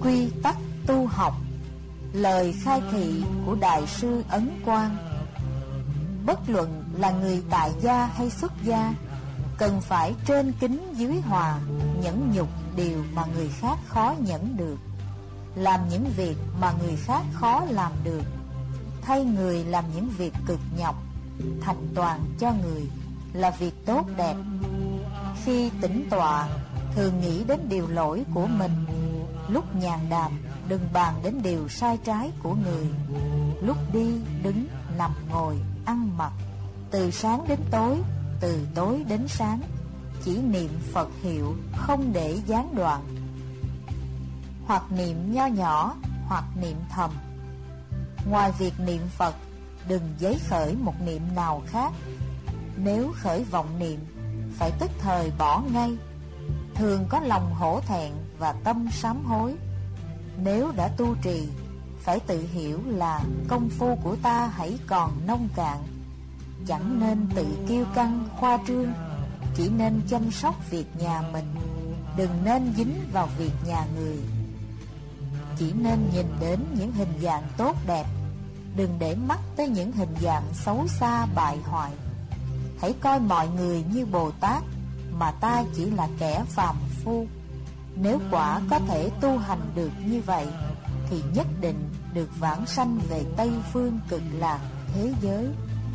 quy tắc tu học, lời khai thị của Đại sư Ấn Quang. Bất luận là người tại gia hay xuất gia, cần phải trên kính dưới hòa, nhẫn nhục điều mà người khác khó nhẫn được, làm những việc mà người khác khó làm được, thay người làm những việc cực nhọc, thành toàn cho người là việc tốt đẹp. Khi tĩnh tọa, thường nghĩ đến điều lỗi của mình. Lúc nhàn đàm, đừng bàn đến điều sai trái của người. Lúc đi, đứng, nằm, ngồi, ăn mặc, từ sáng đến tối, từ tối đến sáng, chỉ niệm Phật hiệu, không để gián đoạn. Hoặc niệm nho nhỏ, hoặc niệm thầm. Ngoài việc niệm Phật, đừng giấy khởi một niệm nào khác. Nếu khởi vọng niệm, phải tức thời bỏ ngay. Thường có lòng hổ thẹn và tâm sám hối. Nếu đã tu trì, phải tự hiểu là công phu của ta hãy còn nông cạn. Chẳng nên tự kiêu căng khoa trương, chỉ nên chăm sóc việc nhà mình, đừng nên dính vào việc nhà người. Chỉ nên nhìn đến những hình dạng tốt đẹp, đừng để mắt tới những hình dạng xấu xa bại hoại. Hãy coi mọi người như Bồ Tát, mà ta chỉ là kẻ phàm phu. Nếu quả có thể tu hành được như vậy, thì nhất định được vãng sanh về Tây Phương Cực Lạc thế giới.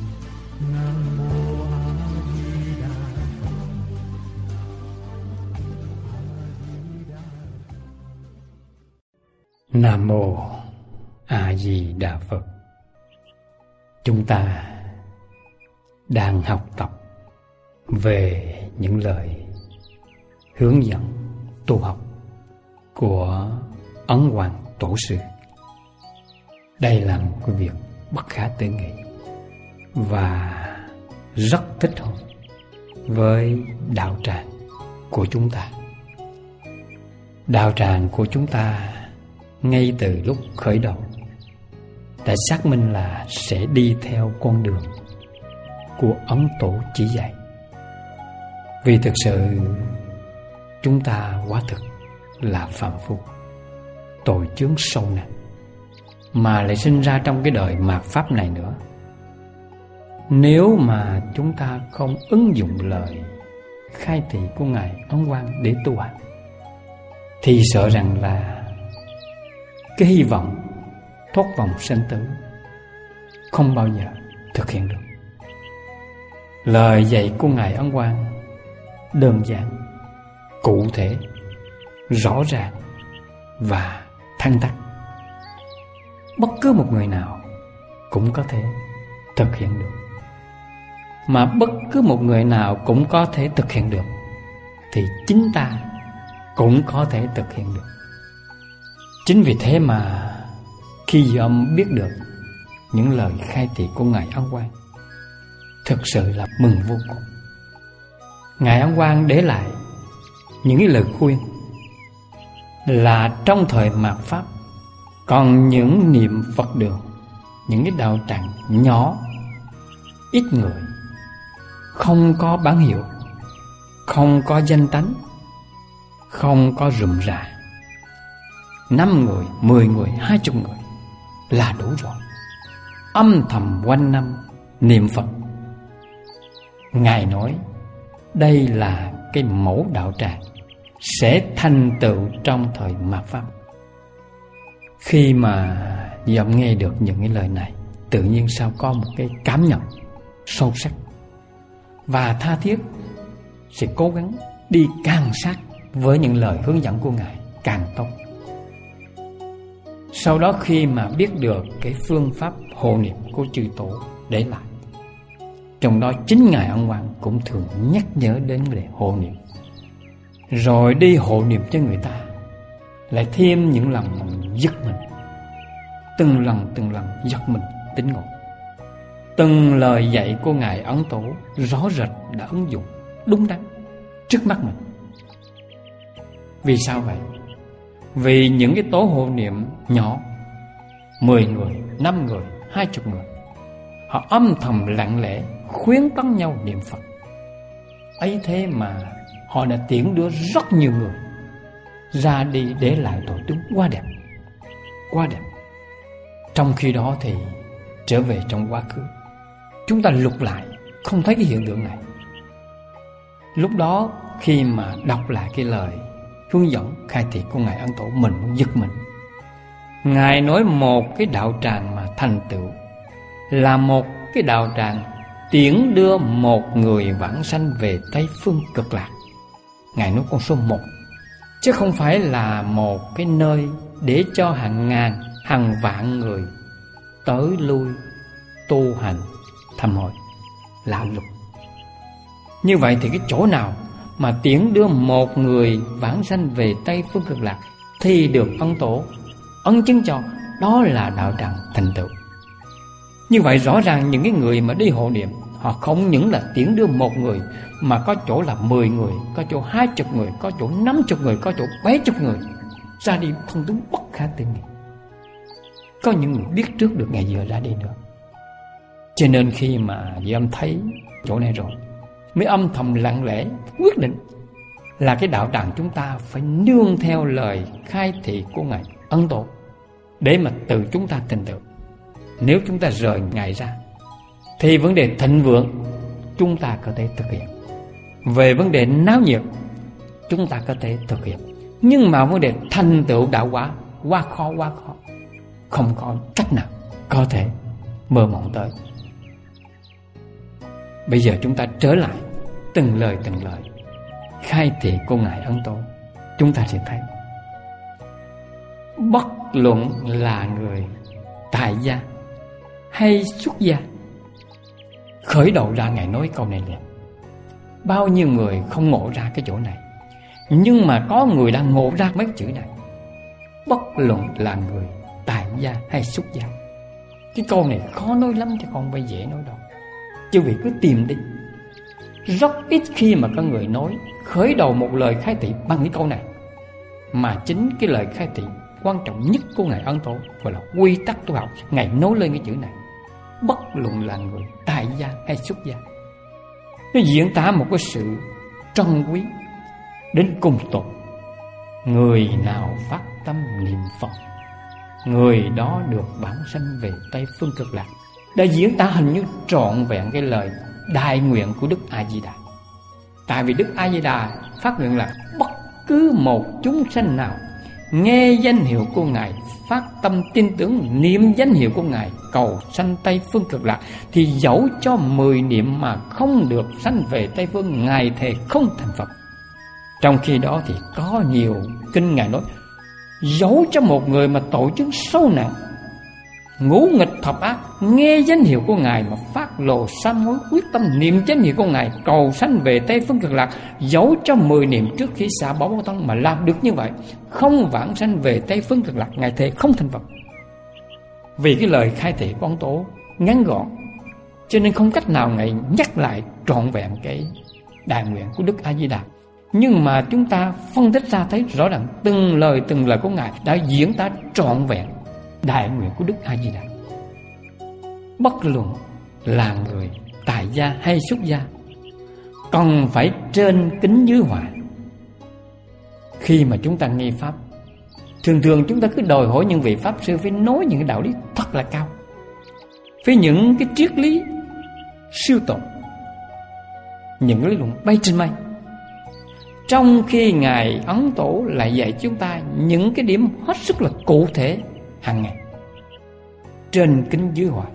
Nam Mô A Di Đà Phật. Chúng ta đang học tập về những lời hướng dẫn tu học của Ấn Quang Tổ sư. Đây là một cái việc bất khả tư nghị và rất thích hợp với đạo tràng của chúng ta. Đạo tràng của chúng ta ngay từ lúc khởi đầu đã xác minh là sẽ đi theo con đường của Ấn Tổ chỉ dạy. Vì thực sự chúng ta quả thực là phàm phu, tội chướng sâu nặng, mà lại sinh ra trong cái đời mạt pháp này nữa. Nếu mà chúng ta không ứng dụng lời khai thị của Ngài Ấn Quang để tu hành, thì sợ rằng là cái hy vọng thoát vòng sanh tử không bao giờ thực hiện được. Lời dạy của Ngài Ấn Quang đơn giản, cụ thể, rõ ràng và thăng tắc. Bất cứ một người nào cũng có thể thực hiện được. Mà bất cứ một người nào cũng có thể thực hiện được, thì chính ta cũng có thể thực hiện được. Chính vì thế mà khi Dư Âm biết được những lời khai thị của Ngài Ấn Quang, thực sự là mừng vô cùng. Ngài Ấn Quang để lại những cái lời khuyên là trong thời mạt pháp còn những niệm Phật đường, những cái đạo tràng nhỏ, ít người, không có bản hiệu, không có danh tánh, không có rườm rà, 5 người, 10 người, 20 người là đủ rồi. Âm thầm quanh năm niệm Phật. Ngài nói đây là cái mẫu đạo tràng sẽ thành tựu trong thời mạt pháp. Khi mà Dòng nghe được những cái lời này, tự nhiên sao có một cái cảm nhận sâu sắc và tha thiết, sẽ cố gắng đi càng sát với những lời hướng dẫn của Ngài càng tốt. Sau đó khi mà biết được cái phương pháp hộ niệm của chư tổ để lại, trong đó chính Ngài Ấn Quang cũng thường nhắc nhở đến vấn đề hộ niệm. Rồi đi hộ niệm cho người ta, lại thêm những lần giật mình, từng lần giật mình tỉnh ngộ. Từng lời dạy của Ngài Ấn Tổ rõ rệt đã ứng dụng đúng đắn trước mắt mình. Vì sao vậy? Vì những cái tổ hộ niệm nhỏ, 10 người, 5 người, 20 người, họ âm thầm lặng lẽ khuyến tấn nhau niệm Phật. Ấy thế mà họ đã tiễn đưa rất nhiều người ra đi để lại tội tướng quá đẹp, quá đẹp. Trong khi đó thì trở về trong quá khứ, chúng ta lục lại không thấy cái hiện tượng này. Lúc đó khi mà đọc lại cái lời hướng dẫn khai thị của Ngài Ấn Tổ, mình cũng giật mình. Ngài nói một cái đạo tràng mà thành tựu là một cái đạo tràng tiễn đưa một người vãng sanh về Tây Phương Cực Lạc. Ngài nói con số 1, chứ không phải là một cái nơi để cho hàng ngàn, hàng vạn người tới lui tu hành thăm hỏi. Lạ lùng. Như vậy thì cái chỗ nào mà tiễn đưa một người vãng sanh về Tây Phương Cực Lạc thì được Ấn Tổ ấn chứng cho đó là đạo tràng thành tựu. Như vậy rõ ràng những cái người mà đi hộ niệm, họ không những là tiễn đưa một người, mà có chỗ là 10 người, có chỗ 20 người, có chỗ 50 người, có chỗ 70 người ra đi không tính bất khả tư nghị. Có những người biết trước được ngày giờ ra đi nữa. Cho nên khi mà Diệu Âm thấy chỗ này rồi, mới âm thầm lặng lẽ quyết định là cái đạo tràng chúng ta phải nương theo lời khai thị của Ngài Ấn Tổ để mà từ chúng ta thành tựu. Nếu chúng ta rời Ngài ra thì vấn đề thịnh vượng chúng ta có thể thực hiện, về vấn đề náo nhiệt chúng ta có thể thực hiện, nhưng mà vấn đề thành tựu đạo quả quá khó, không có cách nào có thể mơ mộng tới. Bây giờ chúng ta trở lại từng lời khai thị của Ngài Ấn Tổ, chúng ta sẽ thấy bất luận là người tại gia hay xuất gia, khởi đầu ra Ngài nói câu này liền. Bao nhiêu người không ngộ ra cái chỗ này, nhưng mà có người đang ngộ ra mấy chữ này. Bất luận là người tại gia hay xuất gia. Cái câu này khó nói lắm chứ không phải dễ nói đâu. Chứ vì cứ tìm đi, rất ít khi mà có người nói khởi đầu một lời khai thị bằng cái câu này. Mà chính cái lời khai thị quan trọng nhất của Ngài Ấn Tổ gọi là quy tắc tu học, Ngài nói lên cái chữ này. Bất luận là người tại gia hay xuất gia, nó diễn tả một cái sự trân quý đến cùng tột. Người nào phát tâm niệm Phật, người đó được bản sanh về Tây Phương Cực Lạc. Đã diễn tả hình như trọn vẹn cái lời đại nguyện của Đức A Di Đà. Tại vì Đức A Di Đà phát nguyện là bất cứ một chúng sanh nào nghe danh hiệu của Ngài, phát tâm tin tưởng niệm danh hiệu của Ngài, cầu sanh Tây Phương Cực Lạc, thì dẫu cho 10 niệm mà không được sanh về Tây Phương, Ngài thề không thành Phật. Trong khi đó thì có nhiều kinh Ngài nói, dẫu cho một người mà tội chứng sâu nặng, ngũ nghịch thập ác, nghe danh hiệu của Ngài mà phát lộ sám hối, quyết tâm niệm danh hiệu của Ngài, cầu sanh về Tây Phương Cực Lạc, dẫu cho 10 niệm trước khi xả bỏ báo thân mà làm được như vậy, không vãng sanh về Tây Phương Cực Lạc, Ngài thề không thành Phật. Vì cái lời khai thị của Ấn Tổ ngắn gọn, cho nên không cách nào Ngài nhắc lại trọn vẹn cái đại nguyện của Đức A Di Đà. Nhưng mà chúng ta phân tích ra thấy rõ ràng từng lời của Ngài đã diễn tả trọn vẹn đại nguyện của Đức A Di Đà. Bất luận là người tại gia hay xuất gia, cần phải trên kính dưới hòa. Khi mà chúng ta nghe pháp, thường chúng ta cứ đòi hỏi những vị pháp sư phải nói những cái đạo lý thật là cao, với những cái triết lý siêu tột, những lý luận bay trên mây. Trong khi Ngài Ấn Tổ lại dạy chúng ta những cái điểm hết sức là cụ thể hàng ngày, trên kính dưới hòa.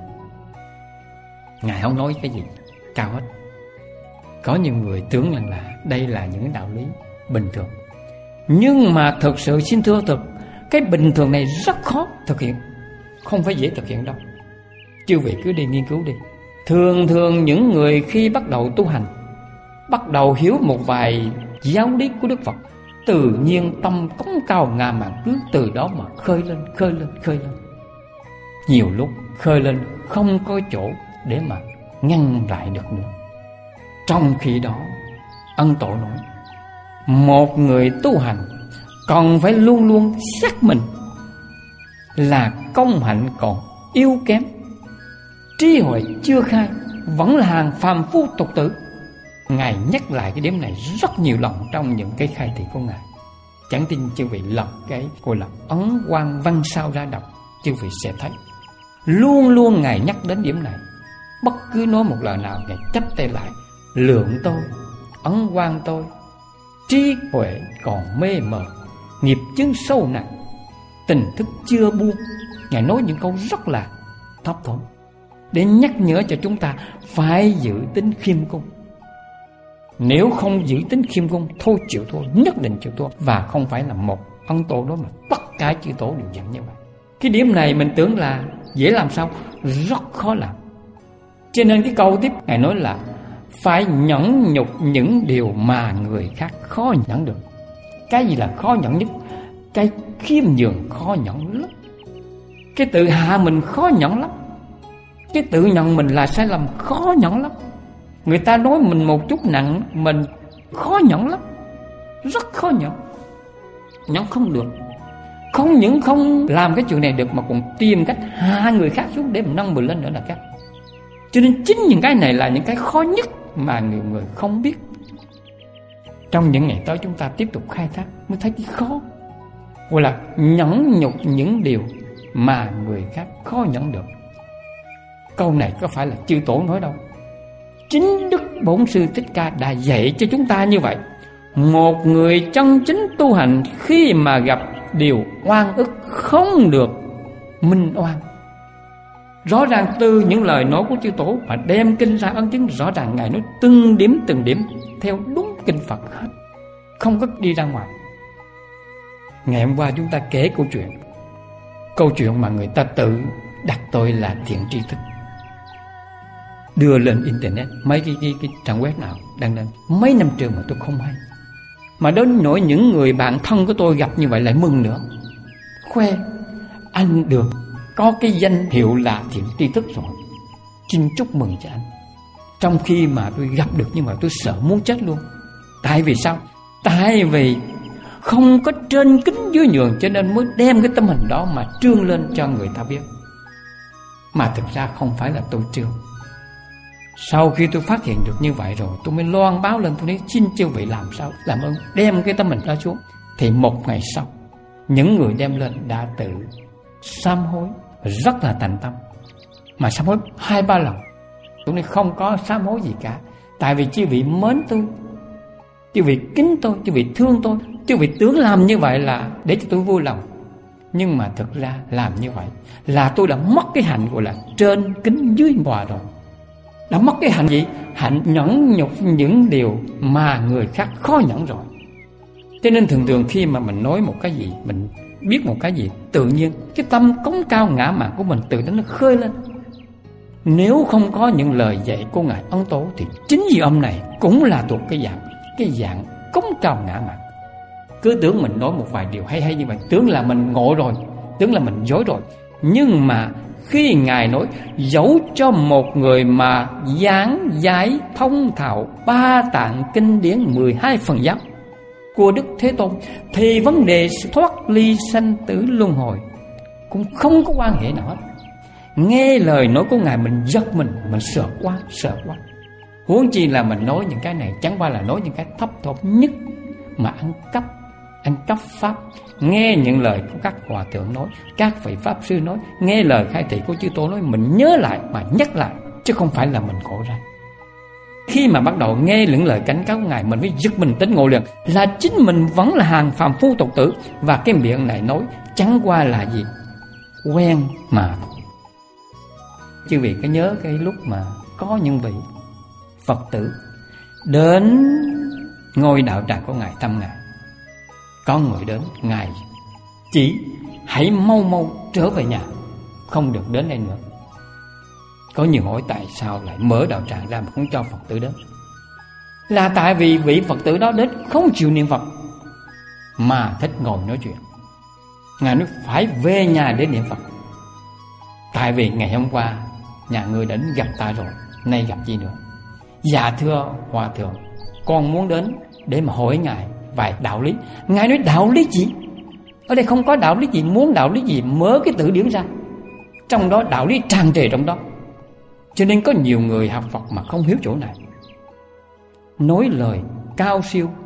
Ngài không nói cái gì cao hết. Có nhiều người tưởng rằng là đây là những đạo lý bình thường, nhưng mà thực sự xin thưa thật, cái bình thường này rất khó thực hiện, không phải dễ thực hiện đâu. Chư vị cứ đi nghiên cứu đi. Thường những người khi bắt đầu tu hành, bắt đầu hiểu một vài giáo lý của Đức Phật, tự nhiên tâm cống cao ngà mạn, cứ từ đó mà khơi lên. Nhiều lúc khơi lên không có chỗ để mà ngăn lại được nữa. Trong khi đó Ấn Tổ nói, một người tu hành còn phải luôn luôn xác mình là công hạnh còn yếu kém, trí huệ chưa khai, vẫn là hàng phàm phu tục tử. Ngài nhắc lại cái điểm này rất nhiều lần trong những cái khai thị của Ngài. Chẳng tin chư vị lật cái gọi là Ấn Quang Văn Sao ra đọc, chư vị sẽ thấy luôn luôn Ngài nhắc đến điểm này. Bất cứ nói một lời nào, Ngài chắp tay lại: lượng tôi, ấn quang tôi, trí huệ còn mê mờ, nghiệp chướng sâu nặng, tình thức chưa buông. Ngài nói những câu rất là thấp thỏm để nhắc nhở cho chúng ta phải giữ tính khiêm cung. Nếu không giữ tính khiêm cung, thôi chịu thua, nhất định chịu thua. Và không phải là một ấn tổ đó mà tất cả chư tổ đều dặn như vậy. Cái điểm này mình tưởng là dễ làm sao? Rất khó làm. Cho nên cái câu tiếp Ngài nói là phải nhẫn nhục những điều mà người khác khó nhẫn được. Cái gì là khó nhẫn nhất? Cái khiêm nhường khó nhẫn lắm. Cái tự hạ mình khó nhẫn lắm. Cái tự nhận mình là sai lầm khó nhẫn lắm. Người ta nói mình một chút nặng, mình khó nhẫn lắm, rất khó nhẫn. Nhẫn không được. Không những không làm cái chuyện này được mà còn tìm cách hạ người khác xuống để mà nâng mình lên nữa là khác. Cho nên chính những cái này là những cái khó nhất mà nhiều người không biết. Trong những ngày tới chúng ta tiếp tục khai thác mới thấy cái khó, gọi là nhẫn nhục những điều mà người khác khó nhẫn được. Câu này có phải là chư tổ nói đâu, chính Đức Bổn Sư Thích Ca đã dạy cho chúng ta như vậy. Một người chân chính tu hành khi mà gặp điều oan ức không được minh oan. Rõ ràng từ những lời nói của chư tổ mà đem kinh ra ấn chứng, rõ ràng Ngài nói từng điểm theo đúng kinh Phật hết, không có đi ra ngoài. Ngày hôm qua chúng ta kể câu chuyện mà người ta tự đặt tôi là thiện tri thức, đưa lên internet, mấy cái trang web nào đăng lên mấy năm trường mà tôi không hay. Mà đến nỗi những người bạn thân của tôi gặp như vậy lại mừng nữa, khoe anh được có cái danh hiệu là thiện tri thức rồi, xin chúc mừng cho anh. Trong khi mà tôi gặp được nhưng mà tôi sợ muốn chết luôn. Tại vì sao? Tại vì không có trên kính dưới nhường, cho nên mới đem cái tấm hình đó mà trương lên cho người ta biết. Mà thực ra không phải là tôi trương. Sau khi tôi phát hiện được như vậy rồi, tôi mới loan báo lên, tôi nói xin chư vị làm sao làm ơn đem cái tấm hình đó xuống. Thì một ngày sau, những người đem lên đã tự sám hối rất là thành tâm, mà sám hối 2-3 lần. Tôi nói không có sám hối gì cả, tại vì chư vị mến tôi, chư vị kính tôi, chư vị thương tôi, chư vị tưởng làm như vậy là để cho tôi vui lòng. Nhưng mà thực ra làm như vậy là tôi đã mất cái hạnh gọi là trên kính dưới hòa rồi. Đã mất cái hạnh gì? Hạnh nhẫn nhục những điều mà người khác khó nhẫn rồi. Cho nên thường khi mà mình nói một cái gì, mình biết một cái gì, tự nhiên cái tâm cống cao ngã mạn của mình từ đó nó khơi lên. Nếu không có những lời dạy của Ngài Ấn Tổ thì chính vì âm này cũng là thuộc cái dạng cống cao ngã mạn. Cứ tưởng mình nói một vài điều hay như vậy, tưởng là mình ngộ rồi, tưởng là mình dối rồi. Nhưng mà khi Ngài nói dẫu cho một người mà giảng giải thông thạo 3 tạng kinh điển 12 phần giáo của Đức Thế Tôn, thì vấn đề thoát ly sanh tử luân hồi cũng không có quan hệ nào hết. Nghe lời nói của Ngài mình giật mình sợ quá. Huống chi là mình nói những cái này chẳng qua là nói những cái thấp thỏm nhất mà ăn cắp pháp. Nghe những lời của các hòa thượng nói, các vị pháp sư nói, nghe lời khai thị của chư Tổ nói, mình nhớ lại mà nhắc lại, chứ không phải là mình khổ ra. Khi mà bắt đầu nghe những lời cảnh cáo của Ngài, mình mới giật mình tỉnh ngộ liền là chính mình vẫn là hàng phàm phu tục tử. Và cái miệng này nói chẳng qua là gì? Quen mà. Chư vị có nhớ cái lúc mà có những vị Phật tử đến ngôi đạo tràng của Ngài thăm Ngài, có người đến, Ngài chỉ hãy mau trở về nhà, không được đến đây nữa. Có nhiều hỏi tại sao lại mở đạo tràng ra mà không cho Phật tử đến. Là tại vì vị Phật tử đó đến không chịu niệm Phật mà thích ngồi nói chuyện. Ngài nói phải về nhà để niệm Phật. Tại vì ngày hôm qua nhà ngươi đến gặp ta rồi, nay gặp gì nữa? Dạ thưa hòa thượng, con muốn đến để mà hỏi Ngài vài đạo lý. Ngài nói đạo lý gì? Ở đây không có đạo lý gì, muốn đạo lý gì mở cái tự điển ra, trong đó đạo lý tràn trề trong đó. Cho nên có nhiều người học Phật mà không hiểu chỗ này, nói lời cao siêu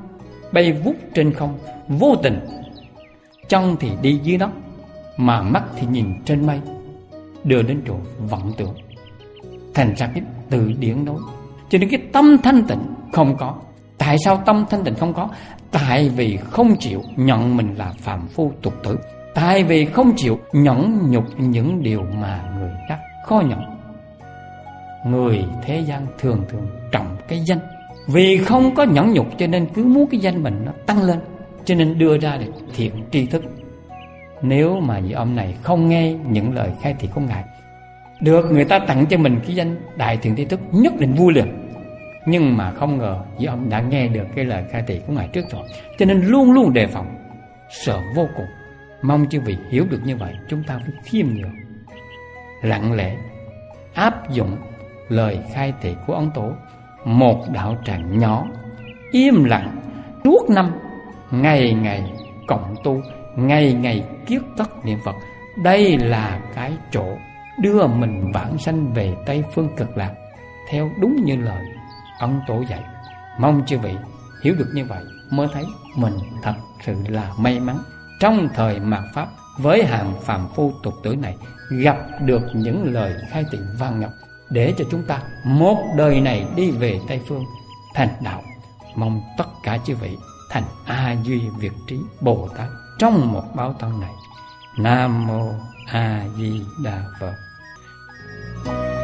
bay vút trên không, vô tình. Chân thì đi dưới đất, mà mắt thì nhìn trên mây, đưa đến chỗ vọng tưởng. Thành ra cái từ điển nói, cho nên cái tâm thanh tịnh không có. Tại sao tâm thanh tịnh không có? Tại vì không chịu nhận mình là phàm phu tục tử. Tại vì không chịu nhẫn nhục những điều mà người khác khó nhận. Người thế gian thường thường trọng cái danh. Vì không có nhẫn nhục cho nên cứ muốn cái danh mình nó tăng lên, cho nên đưa ra được thiện tri thức. Nếu mà vị ông này không nghe những lời khai thị của Ngài, được người ta tặng cho mình cái danh đại thiện tri thức, nhất định vui liền. Nhưng mà không ngờ vị ông đã nghe được cái lời khai thị của Ngài trước rồi, cho nên luôn luôn đề phòng, sợ vô cùng. Mong chư vị hiểu được như vậy, chúng ta phải khiêm nhường, lặng lẽ áp dụng lời khai thị của ông Tổ. Một đạo tràng nhỏ, im lặng suốt năm, ngày ngày cộng tu, ngày ngày kiết tất niệm Phật. Đây là cái chỗ đưa mình vãng sanh về Tây Phương Cực Lạc, theo đúng như lời ông Tổ dạy. Mong chư vị hiểu được như vậy, mới thấy mình thật sự là may mắn trong thời mạt Pháp, với hàng phàm phu tục tử này, gặp được những lời khai thị vàng ngọc, để cho chúng ta một đời này đi về Tây Phương thành đạo. Mong tất cả chư vị thành A Duy Việt Trí Bồ Tát trong một báo thân này. Nam Mô A Di Đà Phật.